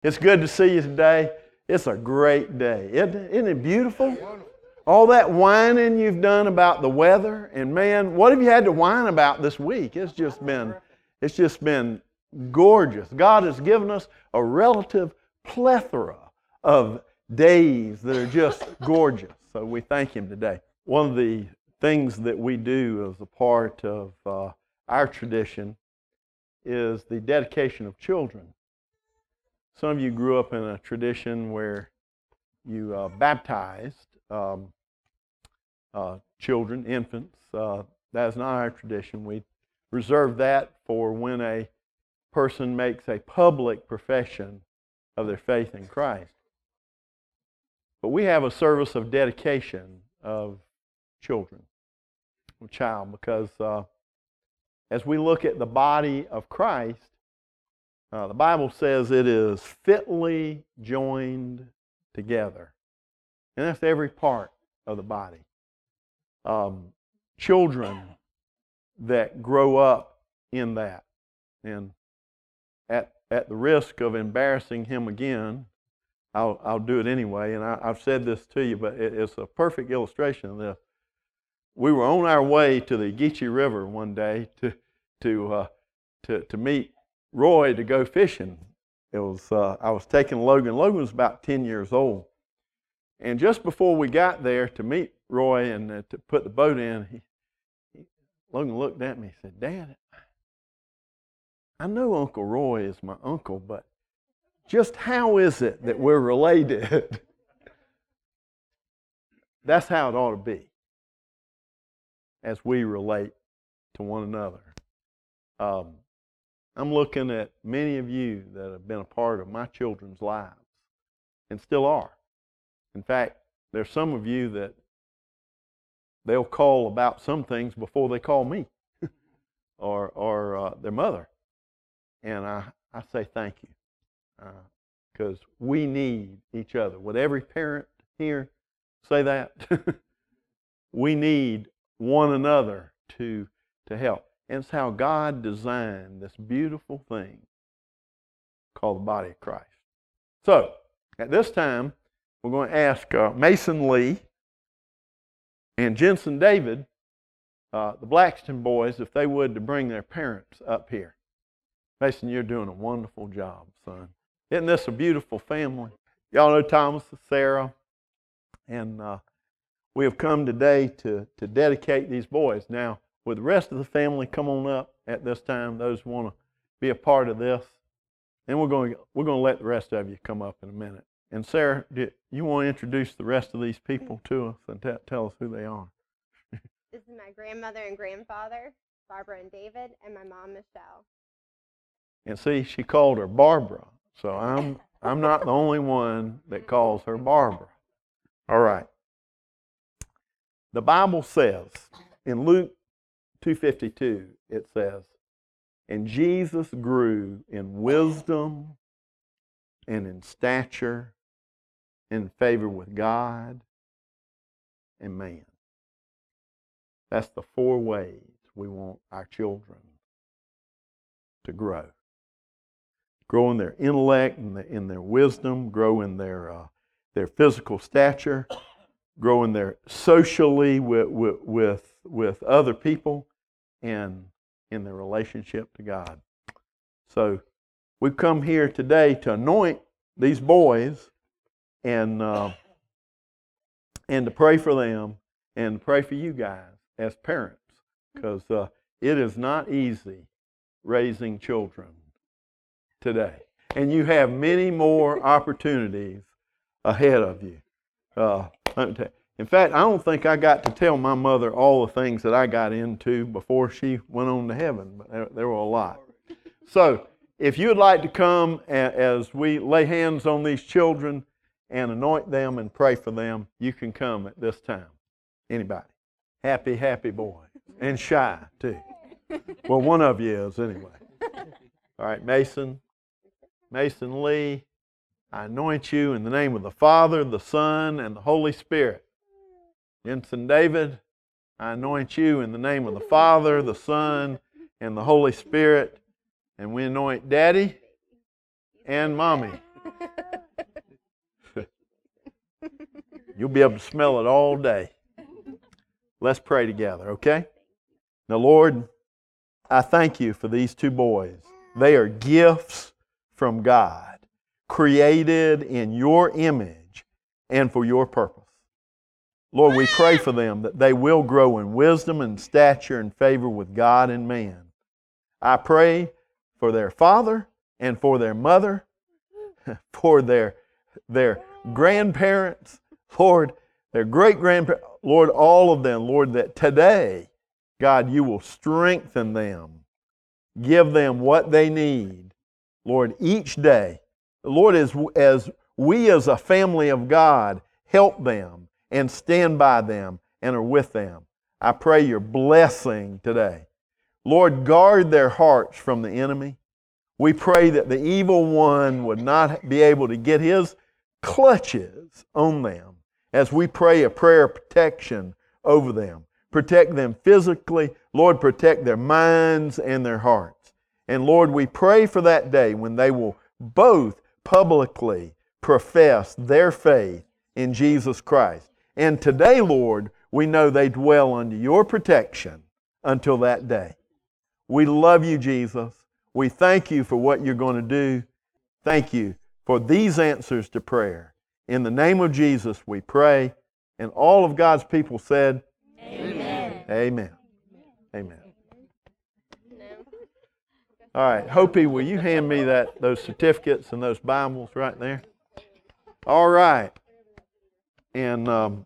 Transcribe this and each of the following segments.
It's good to see you today. It's a great day. Isn't it beautiful? All that whining you've done about the weather, and man, what have you had to whine about this week? It's just been gorgeous. God has given us a relative plethora of days that are just gorgeous. So we thank Him today. One of the things that we do as a part of our tradition is the dedication of children. Some of you grew up in a tradition where you baptized children, infants. That is not our tradition. We reserve that for when a person makes a public profession of their faith in Christ. But we have a service of dedication of children, of child, because as we look at the body of Christ, the Bible says it is fitly joined together. And that's every part of the body. Children that grow up in that. And at the risk of embarrassing him again, I'll do it anyway. And I've said this to you, but it's a perfect illustration of this. We were on our way to the Geechee River one day to meet Roy to go fishing. I was taking Logan. Logan was about 10 years old. And just before we got there to meet Roy and to put the boat in, Logan looked at me and said, "Dad, I know Uncle Roy is my uncle, but just how is it that we're related?" That's how it ought to be as we relate to one another. I'm looking at many of you that have been a part of my children's lives and still are. In fact, there's some of you that they'll call about some things before they call me or their mother. And I say thank you because we need each other. Would every parent here say that? We need one another to help. And it's how God designed this beautiful thing called the body of Christ. So, at this time, we're going to ask Mason Lee and Jensen David, the Blackston boys, if they would, to bring their parents up here. Mason, you're doing a wonderful job, son. Isn't this a beautiful family? Y'all know Thomas and Sarah, and we have come today to dedicate these boys. Now, would the rest of the family come on up at this time, those who want to be a part of this? And we're going to let the rest of you come up in a minute. And Sarah, do you want to introduce the rest of these people to us and tell us who they are? This is my grandmother and grandfather, Barbara and David, and my mom, Michelle. And see, she called her Barbara, so I'm not the only one that calls her Barbara. All right. The Bible says in Luke 2:52, it says, "And Jesus grew in wisdom and in stature, in favor with God and man." That's the 4 ways we want our children to grow. Grow in their intellect, in their wisdom, grow in their physical stature, grow in their socially with other people, and in their relationship to God. So we've come here today to anoint these boys and to pray for them and pray for you guys as parents, because it is not easy raising children today. And you have many more opportunities ahead of you. Let me tell you. In fact, I don't think I got to tell my mother all the things that I got into before she went on to heaven, but there were a lot. So, if you would like to come as we lay hands on these children and anoint them and pray for them, you can come at this time. Anybody? Happy boy. And shy, too. Well, one of you is anyway. All right, Mason Lee, I anoint you in the name of the Father, the Son, and the Holy Spirit. Jensen David, I anoint you in the name of the Father, the Son, and the Holy Spirit. And we anoint Daddy and Mommy. You'll be able to smell it all day. Let's pray together, okay? Now, Lord, I thank you for these two boys. They are gifts from God, created in your image and for your purpose. Lord, we pray for them that they will grow in wisdom and stature and favor with God and man. I pray for their father and for their mother, for their grandparents, Lord, their great-grandparents, Lord, all of them, Lord, that today, God, you will strengthen them. Give them what they need, Lord, each day. Lord, as we as a family of God help them and stand by them and are with them, I pray your blessing today. Lord, guard their hearts from the enemy. We pray that the evil one would not be able to get his clutches on them as we pray a prayer of protection over them. Protect them physically. Lord, protect their minds and their hearts. And Lord, we pray for that day when they will both publicly profess their faith in Jesus Christ. And today, Lord, we know they dwell under your protection until that day. We love you, Jesus. We thank you for what you're going to do. Thank you for these answers to prayer. In the name of Jesus, we pray. And all of God's people said, Amen. Amen. Amen. All right, Hopi, will you hand me those certificates and those Bibles right there? All right. And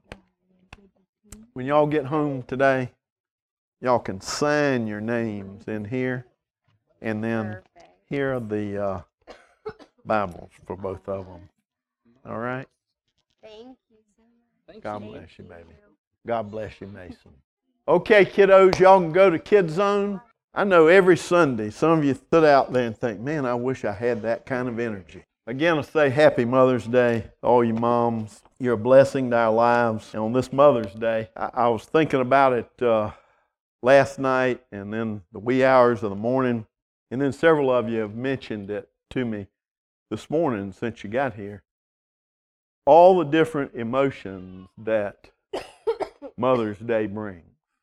when y'all get home today, y'all can sign your names in here. And then here are the Bibles for both of them. All right? Thank you so much. God bless you, baby. God bless you, Mason. Okay, kiddos, y'all can go to Kid Zone. I know every Sunday some of you stood out there and think, man, I wish I had that kind of energy. Again, I say Happy Mother's Day, all you moms. You're a blessing to our lives. And on this Mother's Day, I was thinking about it last night and then the wee hours of the morning. And then several of you have mentioned it to me this morning since you got here. All the different emotions that Mother's Day brings.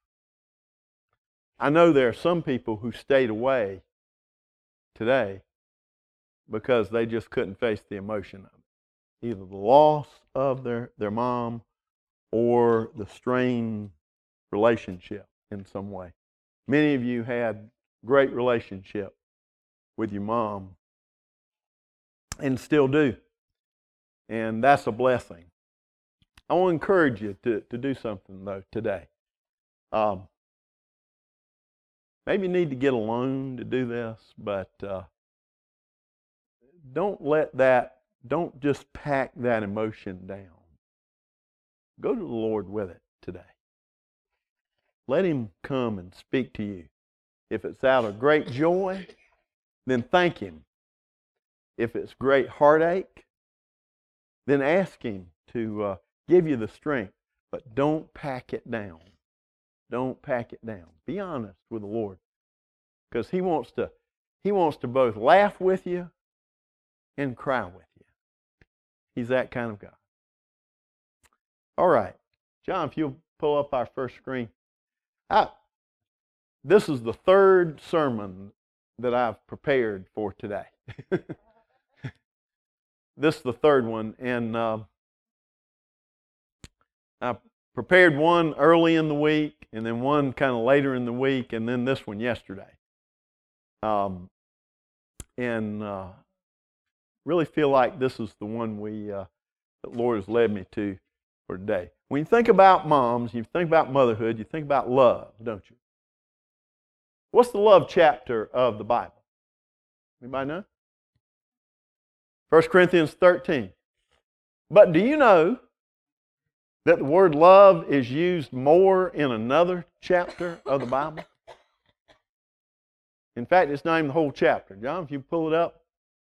I know there are some people who stayed away today because they just couldn't face the emotion of it. Either the loss of their mom or the strained relationship in some way. Many of you had great relationship with your mom and still do. And that's a blessing. I want to encourage you to do something, though, today. Maybe you need to get alone to do this, but don't just pack that emotion down. Go to the Lord with it today. Let Him come and speak to you. If it's out of great joy, then thank Him. If it's great heartache, then ask Him to give you the strength. But don't pack it down. Don't pack it down. Be honest with the Lord. Because He wants to both laugh with you and cry with you. He's that kind of God. All right. John, if you'll pull up our first screen. This is the third sermon that I've prepared for today. This is the third one. And I prepared one early in the week, and then one kind of later in the week, and then this one yesterday. Really feel like this is the one that the Lord has led me to for today. When you think about moms, you think about motherhood, you think about love, don't you? What's the love chapter of the Bible? Anybody know? 1 Corinthians 13. But do you know that the word love is used more in another chapter of the Bible? In fact, it's not even the whole chapter. John, if you pull it up.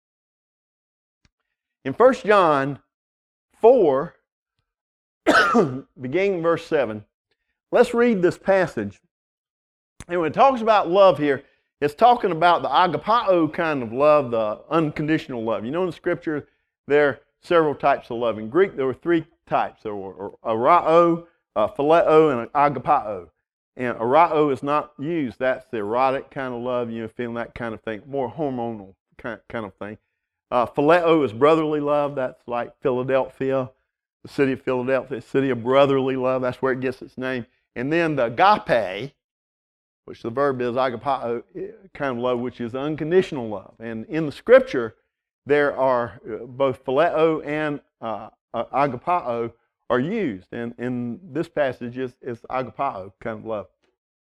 In 1 John 4, beginning verse 7, let's read this passage. And when it talks about love here, it's talking about the agapao kind of love, the unconditional love. You know in the Scripture, there several types of love. In Greek, there were three types. There were arao, phileo, and agapao. And arao is not used. That's the erotic kind of love, feeling that kind of thing, more hormonal kind of thing. Phileo is brotherly love. That's like Philadelphia, the city of Philadelphia, city of brotherly love. That's where it gets its name. And then the agape, which the verb is agapao, kind of love, which is unconditional love. And in the Scripture, there are both phileo and agapao are used. And in this passage is agapao kind of love.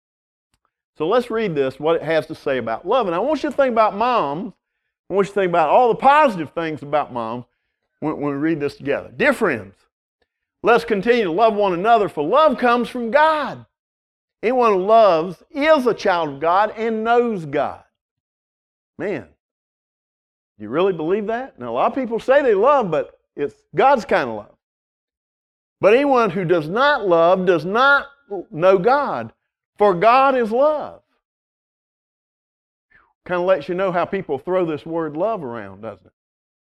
So let's read this, what it has to say about love. And I want you to think about moms. I want you to think about all the positive things about moms when we read this together. Dear friends, let's continue to love one another, for love comes from God. Anyone who loves is a child of God and knows God. Man, do you really believe that? Now, a lot of people say they love, but it's God's kind of love. But anyone who does not love does not know God, for God is love. Kind of lets you know how people throw this word love around, doesn't it?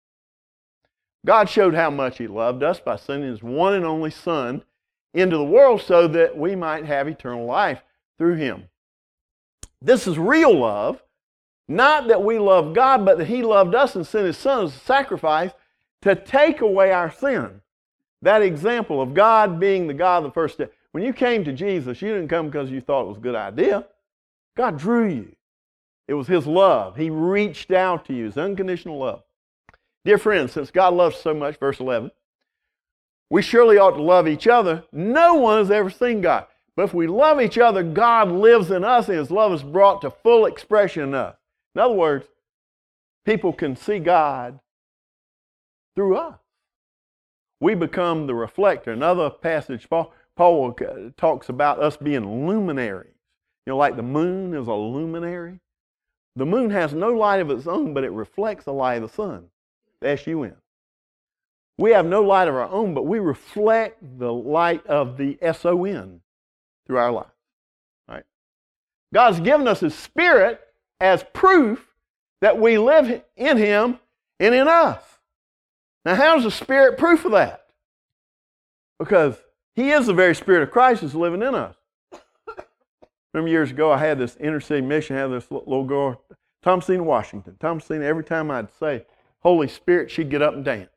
God showed how much He loved us by sending His one and only Son into the world so that we might have eternal life through Him. This is real love, not that we love God, but that He loved us and sent His Son as a sacrifice to take away our sin. That example of God being the God of the first step. When you came to Jesus, you didn't come because you thought it was a good idea. God drew you. It was His love. He reached out to you. His unconditional love. Dear friends, since God loves so much, verse 11, we surely ought to love each other. No one has ever seen God. But if we love each other, God lives in us and His love is brought to full expression in us. In other words, people can see God through us. We become the reflector. Another passage, Paul talks about us being luminaries. Like the moon is a luminary. The moon has no light of its own, but it reflects the light of the sun, the S-U-N. We have no light of our own, but we reflect the light of the S-O-N through our life. Right? God's given us His Spirit as proof that we live in Him and in us. Now, how's the Spirit proof of that? Because He is the very Spirit of Christ that's living in us. Remember years ago, I had this inner city mission, I had this little girl, Thomasina Washington. Thomasina, every time I'd say, Holy Spirit, she'd get up and dance.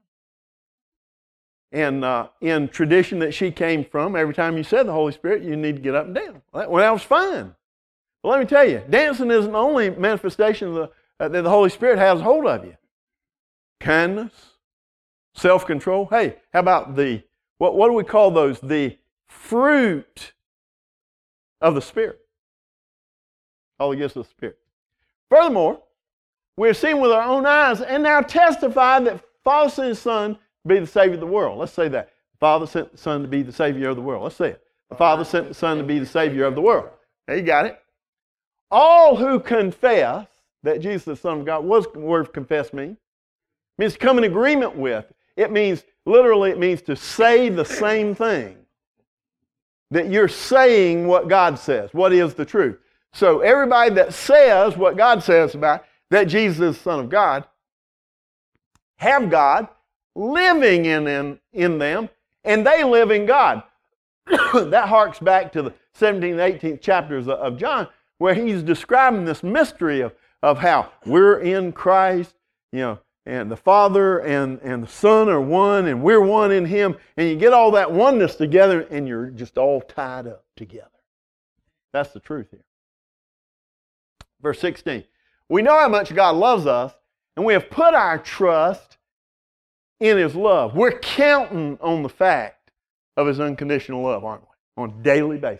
And in tradition that she came from, every time you said the Holy Spirit, you need to get up and dance. Well, that was fine. Well, let me tell you, dancing isn't the only manifestation of that the Holy Spirit has hold of you. Kindness, self-control. Hey, how about what do we call those? The fruit of the Spirit. All the gifts of the Spirit. Furthermore, we have seen with our own eyes and now testify that Father sent His Son to be the Savior of the world. Let's say that. The Father sent the Son to be the Savior of the world. Let's say it. The Father sent the Son to be the Savior of the world. There you got it. All who confess that Jesus is the Son of God, what does the word confess mean? It means to come in agreement with. It means, literally, it means to say the same thing. That you're saying what God says, what is the truth. So everybody that says what God says about that Jesus is the Son of God, have God living in them, and they live in God. That harks back to the 17th and 18th chapters of John, where he's describing this mystery of how we're in Christ, and the Father and the Son are one, and we're one in Him, and you get all that oneness together, and you're just all tied up together. That's the truth here. Verse 16. We know how much God loves us, and we have put our trust in His love. We're counting on the fact of His unconditional love, aren't we? On a daily basis.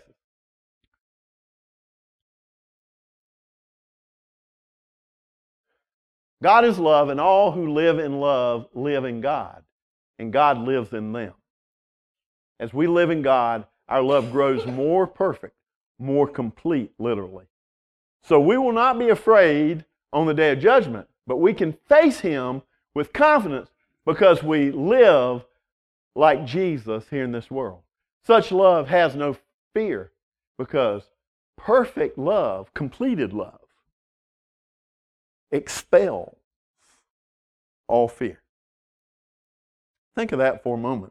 God is love, and all who live in love live in God, and God lives in them. As we live in God, our love grows more perfect, more complete, literally. So we will not be afraid on the day of judgment, but we can face Him with confidence because we live like Jesus here in this world. Such love has no fear because perfect love, completed love, expels all fear. Think of that for a moment.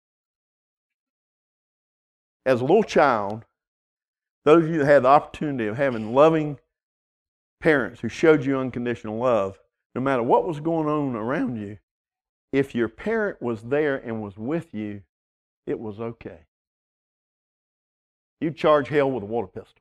As a little child, those of you that had the opportunity of having loving parents who showed you unconditional love, no matter what was going on around you, if your parent was there and was with you, it was okay. You'd charge hell with a water pistol.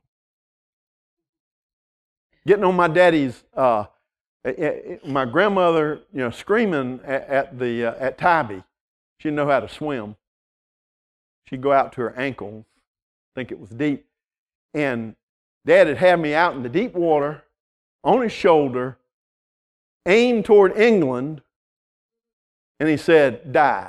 Getting on my daddy's, my grandmother, screaming at Tybee. She didn't know how to swim. She'd go out to her ankles, think it was deep. And Dad had had me out in the deep water, on his shoulder, aimed toward England, and he said, dive.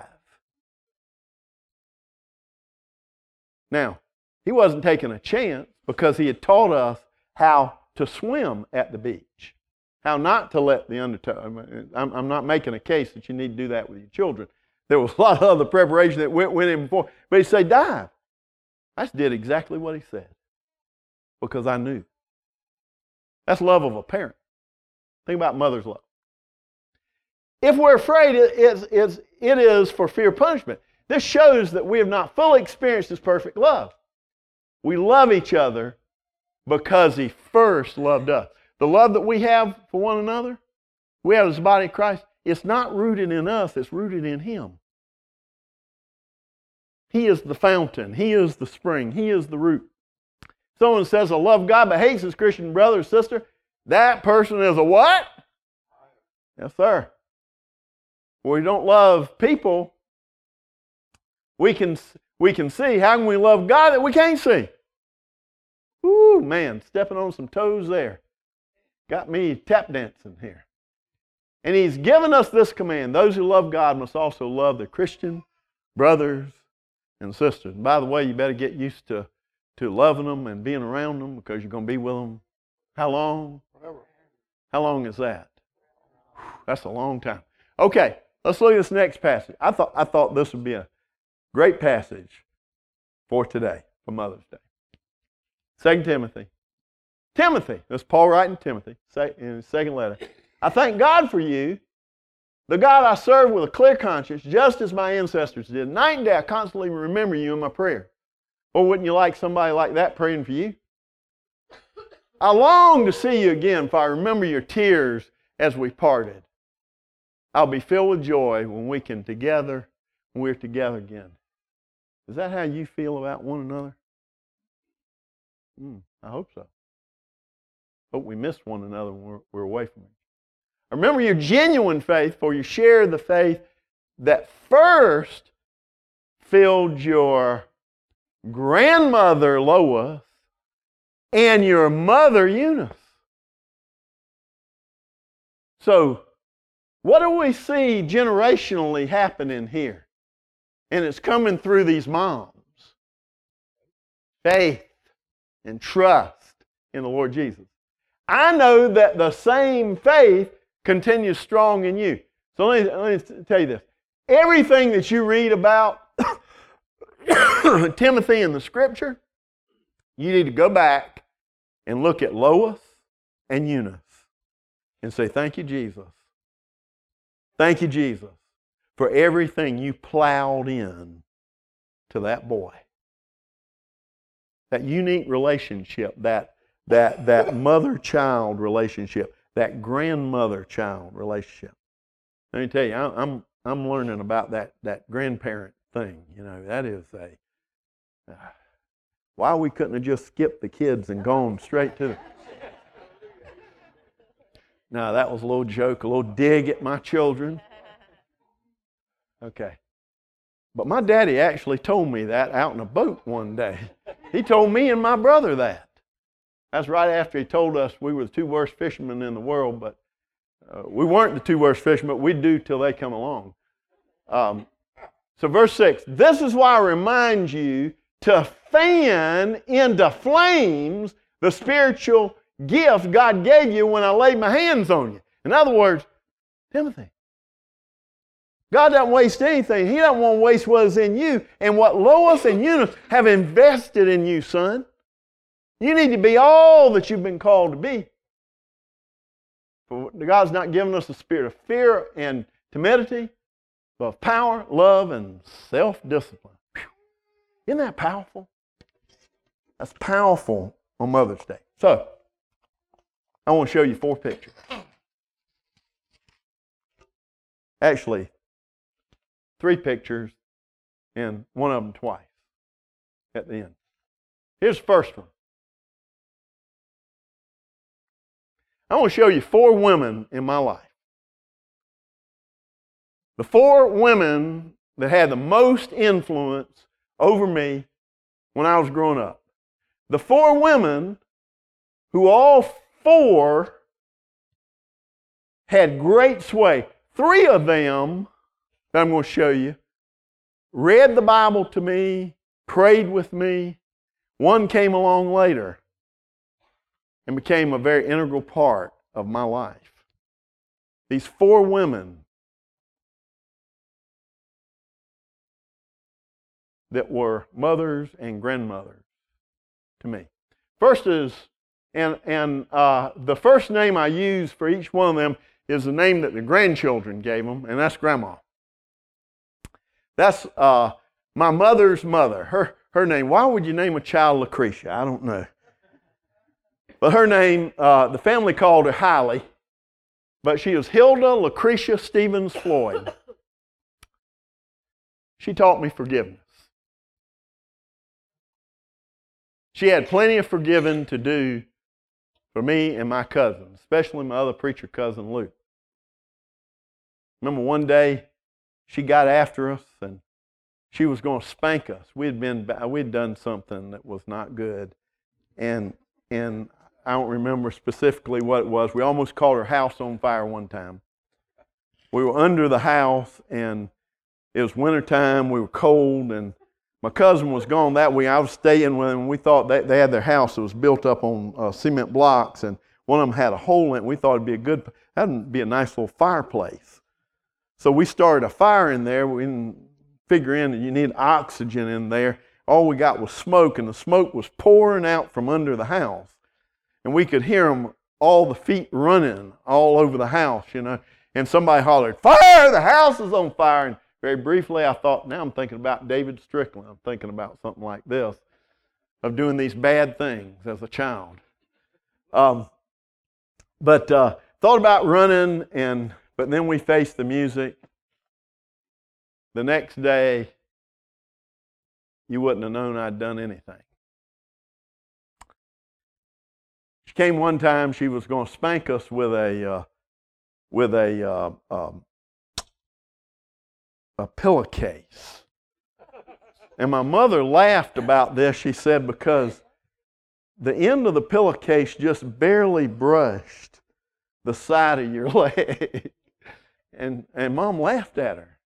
Now, he wasn't taking a chance because he had taught us how to swim at the beach, how not to let the undertow. I'm not making a case that you need to do that with your children. There was a lot of other preparation that went in before. But he said, dive. I just did exactly what he said because I knew. That's love of a parent. Think about mother's love. If we're afraid, it is for fear of punishment. This shows that we have not fully experienced His perfect love. We love each other because He first loved us. The love that we have for one another, we have as the body of Christ, it's not rooted in us, it's rooted in Him. He is the fountain. He is the spring. He is the root. Someone says, I love God but hates his Christian brother or sister, that person is a what? Yes, sir. When we don't love people, we can see. How can we love God that we can't see? Ooh, man, stepping on some toes there. Got me tap dancing here. And He's given us this command. Those who love God must also love their Christian brothers and sisters. And by the way, you better get used to loving them and being around them because you're going to be with them. How long? Forever. How long is that? That's a long time. Okay, let's look at this next passage. I thought this would be a great passage for today, for Mother's Day. 2 Timothy. Timothy, that's Paul writing Timothy in his second letter. I thank God for you, the God I serve with a clear conscience, just as my ancestors did. Night and day I constantly remember you in my prayer. Or wouldn't you like somebody like that praying for you? I long to see you again, for I remember your tears as we parted. I'll be filled with joy when we're together again. Is that how you feel about one another? I hope so. Hope we miss one another when we're away from each other. Remember your genuine faith, for you share the faith that first filled your grandmother Lois and your mother Eunice. So, what do we see generationally happening here? And it's coming through these moms. Faith and trust in the Lord Jesus. I know that the same faith continues strong in you. So let me tell you this. Everything that you read about Timothy in the Scripture, you need to go back and look at Lois and Eunice and say, thank you, Jesus. Thank you, Jesus, for everything you plowed in to that boy. That unique relationship, that mother-child relationship, that grandmother-child relationship. Let me tell you, I'm learning about that grandparent thing. That is why we couldn't have just skipped the kids and gone straight to them. No, that was a little joke, a little dig at my children. Okay. But my daddy actually told me that out in a boat one day. He told me and my brother that. That's right after he told us we were the two worst fishermen in the world, but we weren't the two worst fishermen, but we'd do till they come along. So verse 6, this is why I remind you to fan into flames the spiritual gift God gave you when I laid my hands on you. In other words, Timothy, God doesn't waste anything. He doesn't want to waste what is in you and what Lois and Eunice have invested in you, son. You need to be all that you've been called to be. For God's not given us a spirit of fear and timidity, of power, love, and self-discipline. Isn't that powerful? That's powerful on Mother's Day. So, I want to show you 4 pictures. Actually, 3 pictures and one of them twice at the end. Here's the first one. I want to show you 4 women in my life. The 4 women that had the most influence over me when I was growing up. The 4 women who all 4 had great sway. 3 of them that I'm going to show you read the Bible to me, prayed with me. 1 came along later and became a very integral part of my life. These 4 women that were mothers and grandmothers to me. First is, the first name I use for each one of them is the name that the grandchildren gave them, and that's Grandma. That's my mother's mother. Her name. Why would you name a child Lucretia? I don't know. But her name, the family called her Hiley, but she was Hilda Lucretia Stevens Floyd. She taught me forgiveness. She had plenty of forgiving to do for me and my cousins, especially my other preacher cousin Luke. Remember one day she got after us and she was going to spank us. We'd done something that was not good, and I don't remember specifically what it was. We almost caught her house on fire one time. We were under the house and it was wintertime. We were cold and my cousin was gone that week. I was staying with them. We thought they had their house that was built up on cement blocks, and one of them had a hole in it. We thought that'd be a nice little fireplace. So we started a fire in there. We didn't figure in that you need oxygen in there. All we got was smoke, and the smoke was pouring out from under the house. And we could hear them, all the feet running all over the house, And somebody hollered, "Fire! The house is on fire!" And very briefly, I thought, now I'm thinking about David Strickland. I'm thinking about something like this, of doing these bad things as a child. But thought about running, but then we faced the music. The next day, you wouldn't have known I'd done anything. She came one time. She was going to spank us with a pillowcase. And my mother laughed about this. She said, because the end of the pillowcase just barely brushed the side of your leg. And Mom laughed at her.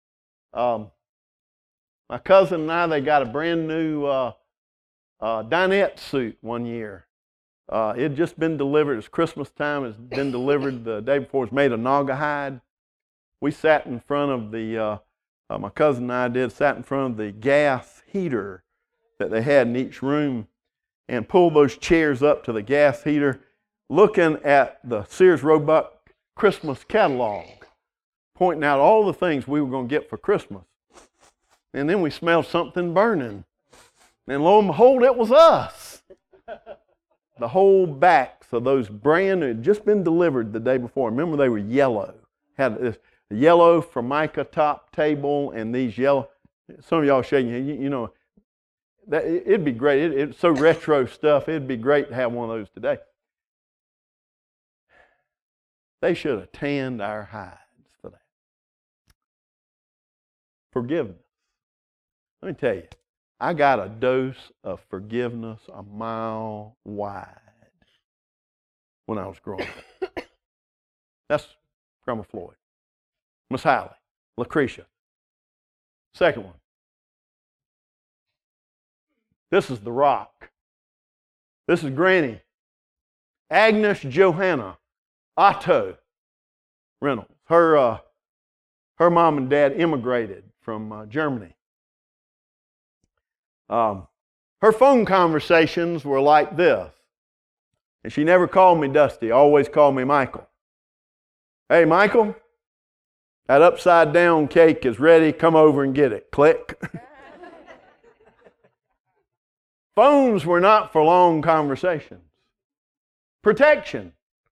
My cousin and I, they got a brand new dinette suit one year. It had just been delivered. It's Christmas time. It's been delivered the day before. It's made of naugahyde. We sat in front of my cousin and I sat in front of the gas heater that they had in each room and pulled those chairs up to the gas heater, looking at the Sears Roebuck Christmas catalog, pointing out all the things we were going to get for Christmas. And then we smelled something burning. And lo and behold, it was us. The whole backs of those brand new, had just been delivered the day before. Remember, they were yellow. Had this yellow Formica top table and these yellow. Some of y'all shaking, that it'd be great. It's so retro stuff. It'd be great to have one of those today. They should have tanned our hides for that. Forgiveness. Let me tell you, I got a dose of forgiveness a mile wide when I was growing up. That's Grandma Floyd. Miss Hiley, Lucretia. Second one. This is The Rock. This is Granny. Agnes Johanna Otto Reynolds. Her mom and dad immigrated from Germany. Her phone conversations were like this. And she never called me Dusty, always called me Michael. "Hey, Michael, That upside down cake is ready. Come over and get it. Click. Phones were not for long conversations. Protection.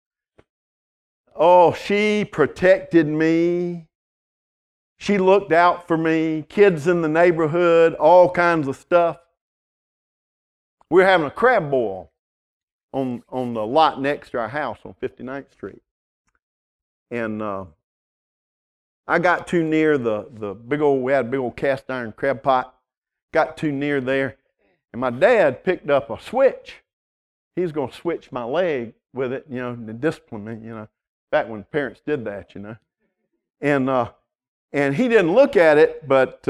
Oh, she protected me. She looked out for me. Kids in the neighborhood, all kinds of stuff. We were having a crab boil on the lot next to our house on 59th Street. And I got too near the big old, we had a big old cast iron crab pot. Got too near there. And my dad picked up a switch. He's going to switch my leg with it, to discipline me, back when parents did that, And he didn't look at it, but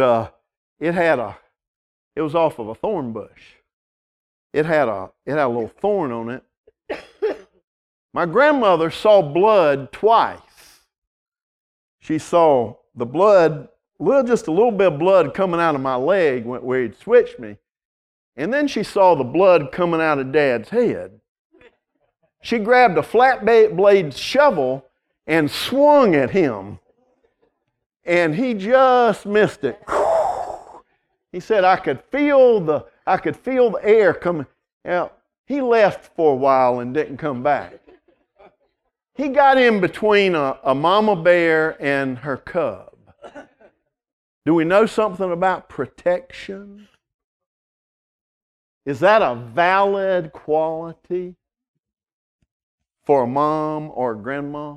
it was off of a thorn bush. It had a little thorn on it. My grandmother saw blood twice. She saw the blood, just a little bit of blood coming out of my leg where he'd switched me. And then she saw the blood coming out of Dad's head. She grabbed a flat blade shovel and swung at him. And he just missed it. He said, I could feel the air coming. Now, he left for a while and didn't come back. He got in between a mama bear and her cub. Do we know something about protection? Is that a valid quality for a mom or a grandma?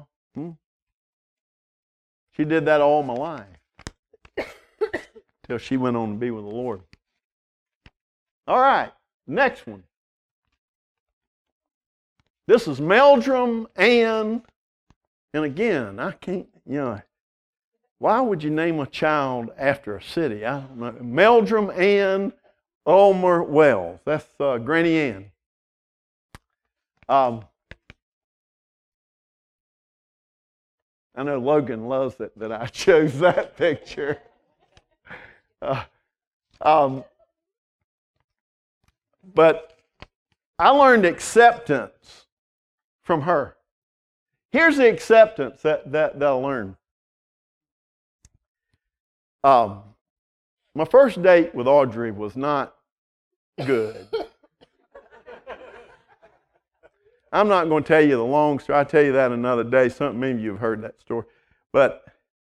She did that all my life till she went on to be with the Lord. All right, next one. This is Meldrum Ann, and again, I can't, why would you name a child after a city? I don't know. Meldrum Ann Ulmer Wells. That's Granny Ann. I know Logan loves it that I chose that picture. But I learned acceptance from her. Here's the acceptance that I learned. My first date with Audrey was not good. I'm not going to tell you the long story. I'll tell you that another day. Maybe you've heard that story. But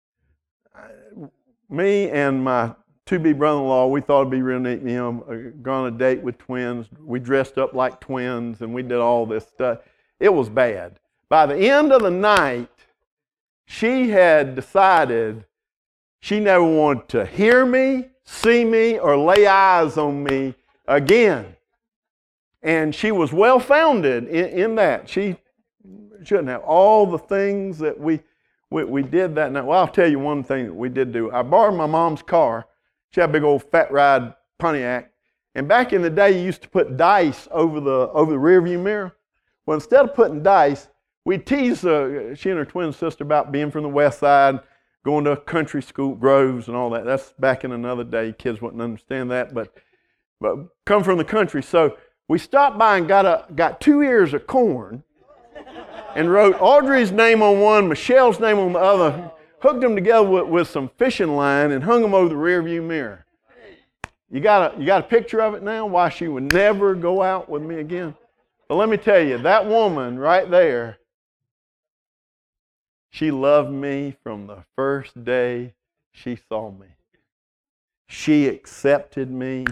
me and my to-be brother-in-law, we thought it'd be real neat, go on a date with twins. We dressed up like twins, and we did all this stuff. It was bad. By the end of the night, she had decided she never wanted to hear me, see me, or lay eyes on me again. And she was well-founded in that. She shouldn't have. All the things that we did that night. Well, I'll tell you one thing that we did do. I borrowed my mom's car. She had a big old fat ride Pontiac. And back in the day, you used to put dice over the rearview mirror. Well, instead of putting dice, we teased she and her twin sister about being from the west side, going to country school, Groves and all that. That's back in another day. Kids wouldn't understand that, but come from the country. So we stopped by and got 2 ears of corn and wrote Audrey's name on one, Michelle's name on the other, hooked them together with some fishing line and hung them over the rearview mirror. You got a picture of it now? Why she would never go out with me again? But let me tell you, that woman right there, she loved me from the first day she saw me. She accepted me.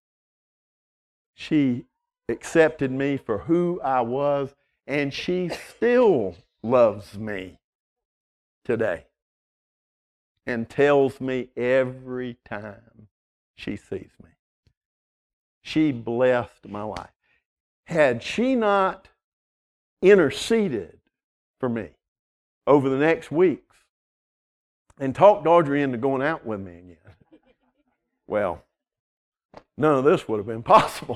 She accepted me for who I was, and she still loves me today and tells me every time she sees me. She blessed my life. Had she not interceded for me over the next weeks and talked Audrey into going out with me again, well, none of this would have been possible.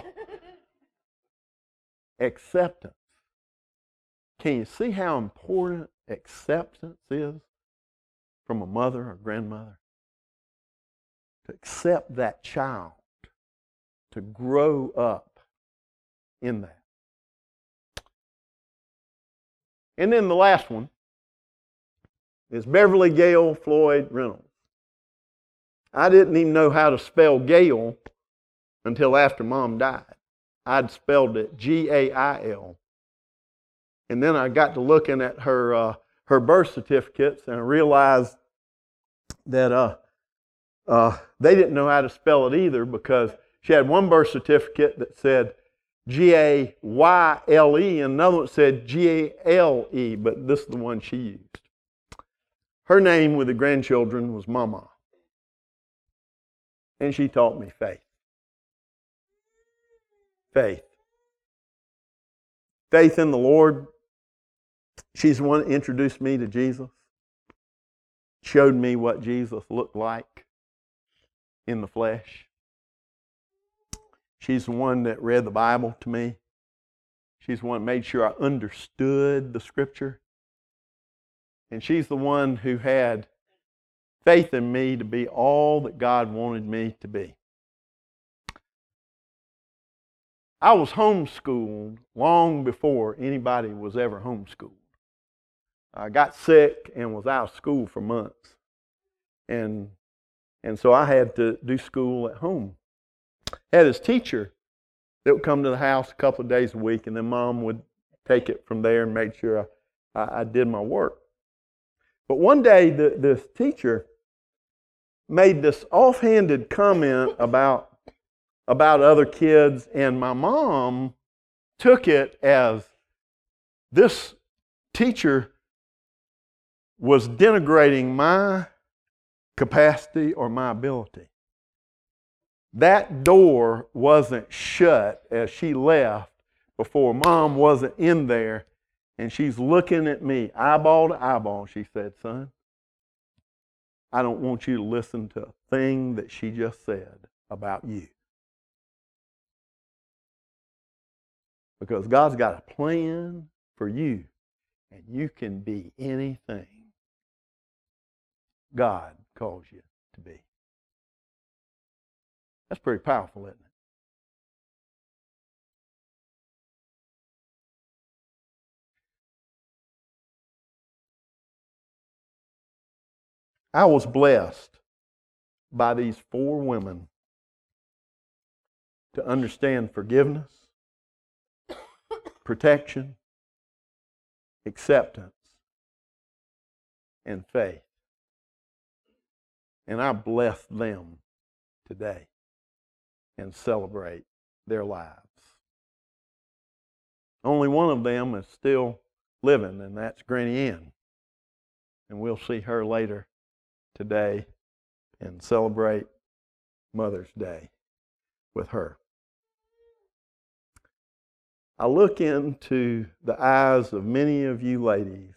Acceptance. Can you see how important acceptance is from a mother or grandmother? To accept that child, to grow up in that. And then the last one, It's Beverly Gail Floyd Reynolds. I didn't even know how to spell Gail until after Mom died. I'd spelled it Gail. And then I got to looking at her birth certificates, and I realized that they didn't know how to spell it either, because she had one birth certificate that said Gayle, and another one said Gale, but this is the one she used. Her name with the grandchildren was Mama. And she taught me faith. Faith. Faith in the Lord. She's the one that introduced me to Jesus. Showed me what Jesus looked like in the flesh. She's the one that read the Bible to me. She's the one that made sure I understood the Scripture. And she's the one who had faith in me to be all that God wanted me to be. I was homeschooled long before anybody was ever homeschooled. I got sick and was out of school for months. And so I had to do school at home. I had this teacher that would come to the house a couple of days a week, and then Mom would take it from there and make sure I did my work. But one day, this teacher made this offhanded comment about other kids, and my mom took it as this teacher was denigrating my capacity or my ability. That door wasn't shut as she left before Mom wasn't in there, and she's looking at me eyeball to eyeball. She said, "Son, I don't want you to listen to a thing that she just said about you. Because God's got a plan for you, and you can be anything God calls you to be." That's pretty powerful, isn't it? I was blessed by these 4 women to understand forgiveness, protection, acceptance, and faith. And I bless them today and celebrate their lives. Only one of them is still living, and that's Granny Ann. And we'll see her later today and celebrate Mother's Day with her. I look into the eyes of many of you ladies,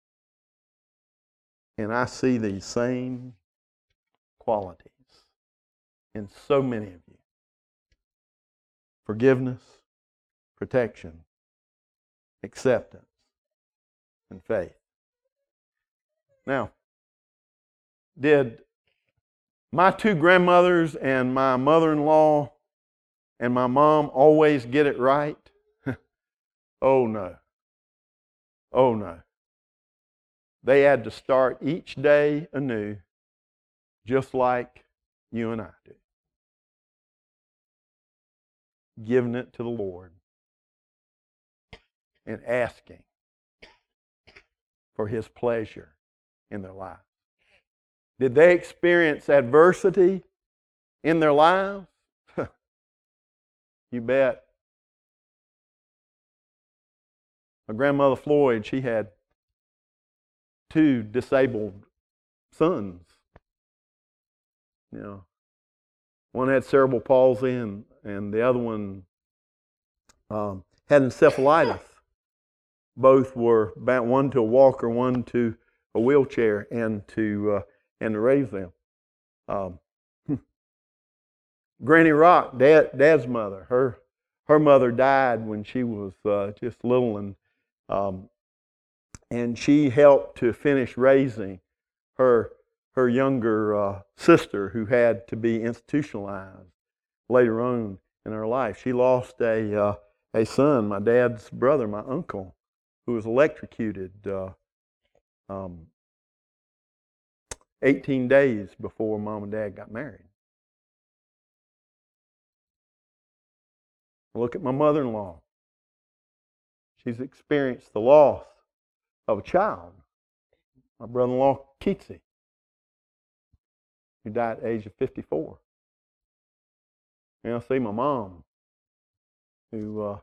and I see these same qualities in so many of you. Forgiveness, protection, acceptance, and faith. Now, did my 2 grandmothers and my mother-in-law and my mom always get it right? Oh no. Oh no. They had to start each day anew, just like you and I do. Giving it to the Lord and asking for His pleasure in their lives. Did they experience adversity in their lives? You bet. My grandmother Floyd, she had 2 disabled sons. You know, one had cerebral palsy and the other one had encephalitis. Both were bound, one to a walker, one to a wheelchair, and to raise them. Granny Rock, Dad's mother, her mother died when she was just little, and she helped to finish raising her younger sister, who had to be institutionalized later on in her life. She lost a son, my dad's brother, my uncle, who was electrocuted 18 days before Mom and Dad got married. Look at my mother-in-law. She's experienced the loss of a child. My brother-in-law, Keatsy, who died at the age of 54. And I see my mom, who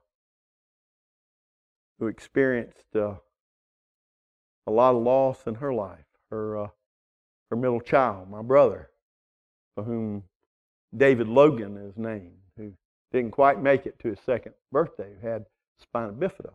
experienced a lot of loss in her life. Her middle child, my brother, for whom David Logan is named, who didn't quite make it to his second birthday, who had spina bifida.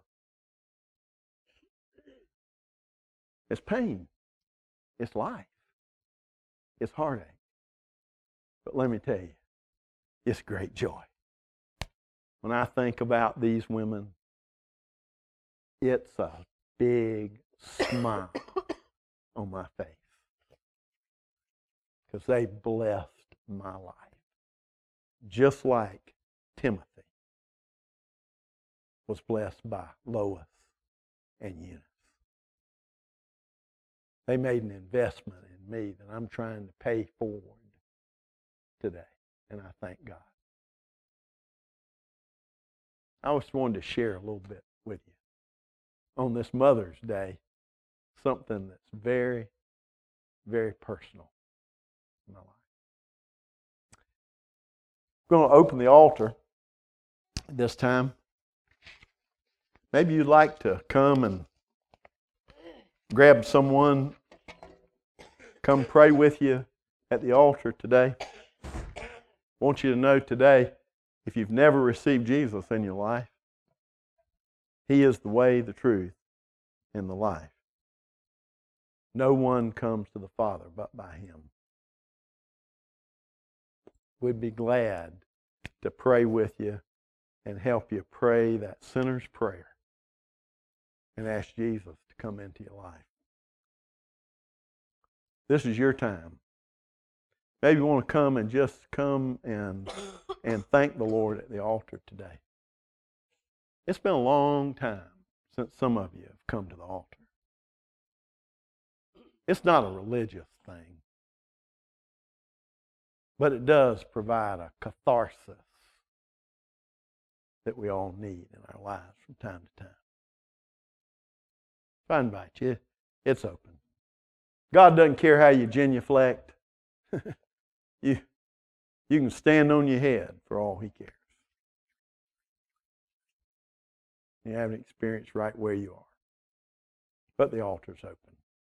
It's pain. It's life. It's heartache. But let me tell you, it's great joy. When I think about these women, it's a big smile on my face because they blessed my life, just like Timothy was blessed by Lois and Eunice. They made an investment in me that I'm trying to pay forward today, and I thank God. I just wanted to share a little bit with you on this Mother's Day, something that's very, very personal in my life. I'm going to open the altar this time. Maybe you'd like to come and grab someone, come pray with you at the altar today. I want you to know today, if you've never received Jesus in your life, He is the way, the truth, and the life. No one comes to the Father but by Him. We'd be glad to pray with you and help you pray that sinner's prayer and ask Jesus to come into your life. This is your time. Maybe you want to come and just come and thank the Lord at the altar today. It's been a long time since some of you have come to the altar. It's not a religious thing, but it does provide a catharsis that we all need in our lives from time to time. If I invite you, it's open. God doesn't care how you genuflect. You can stand on your head for all He cares. You have an experience right where you are. But the altar's open.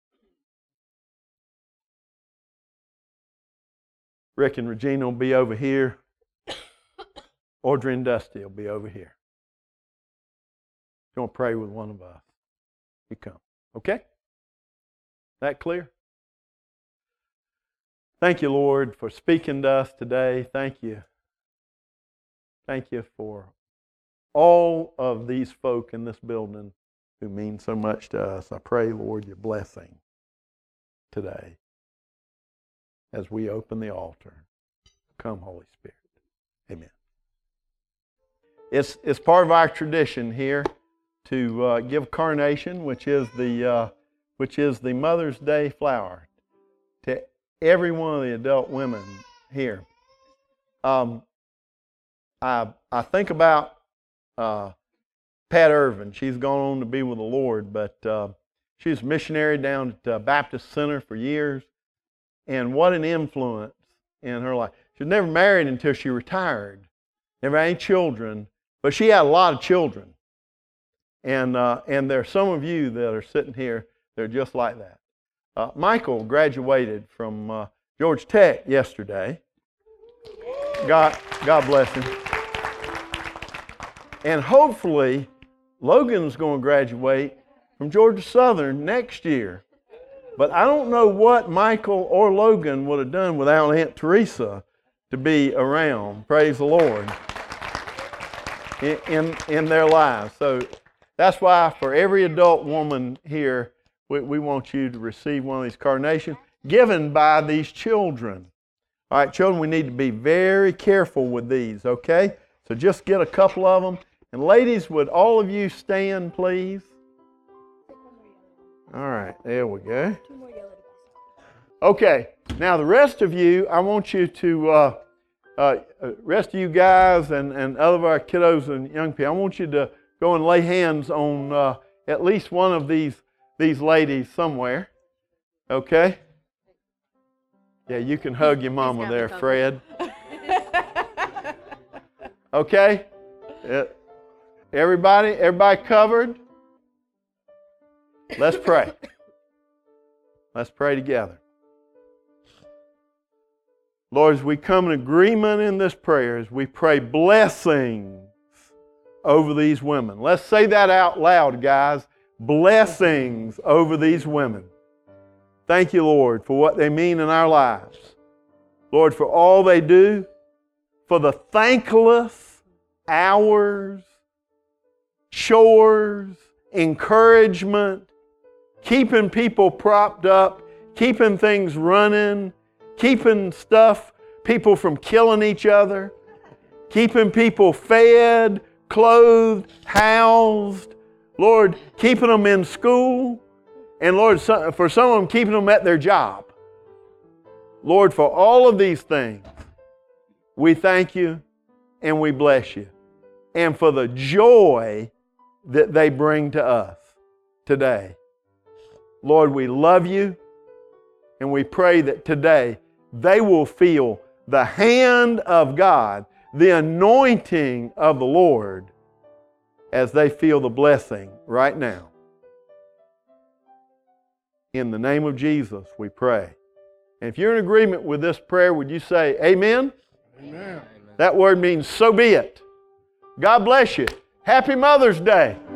Rick and Regina will be over here. Audrey and Dusty will be over here. If you want to pray with one of us, you come. Okay? That clear? Thank you, Lord, for speaking to us today. Thank you. Thank you for all of these folk in this building who mean so much to us. I pray, Lord, your blessing today as we open the altar. Come, Holy Spirit. Amen. It's part of our tradition here to give carnation, which is the Mother's Day flower, to every one of the adult women here. I think about Pat Irvin. She's gone on to be with the Lord, but she was a missionary down at Baptist Center for years, and what an influence in her life. She was never married until she retired. Never had any children, but she had a lot of children. And there are some of you that are sitting here that are just like that. Michael graduated from Georgia Tech yesterday. God bless him. And hopefully, Logan's going to graduate from Georgia Southern next year. But I don't know what Michael or Logan would have done without Aunt Teresa to be around. Praise the Lord. In their lives. So that's why for every adult woman here, we want you to receive one of these carnations given by these children. All right, children, we need to be very careful with these, okay? So just get a couple of them. And ladies, would all of you stand, please? All right, there we go. Okay, now the rest of you, I want you to, rest of you guys and other of our kiddos and young people, I want you to go and lay hands on at least one of these ladies somewhere. Okay? Yeah, you can hug your mama there, Fred. Okay? Everybody covered? Let's pray. Let's pray together. Lord, as we come in agreement in this prayer, as we pray blessings over these women. Let's say that out loud, guys. Blessings over these women. Thank you, Lord, for what they mean in our lives. Lord, for all they do, for the thankless hours, chores, encouragement, keeping people propped up, keeping things running, keeping people from killing each other, keeping people fed, clothed, housed, Lord, keeping them in school, and Lord, for some of them, keeping them at their job. Lord, for all of these things, we thank you and we bless you. And for the joy that they bring to us today. Lord, we love you, and we pray that today they will feel the hand of God, the anointing of the Lord, as they feel the blessing right now. In the name of Jesus, we pray. And if you're in agreement with this prayer, would you say amen? Amen. That word means so be it. God bless you. Happy Mother's Day.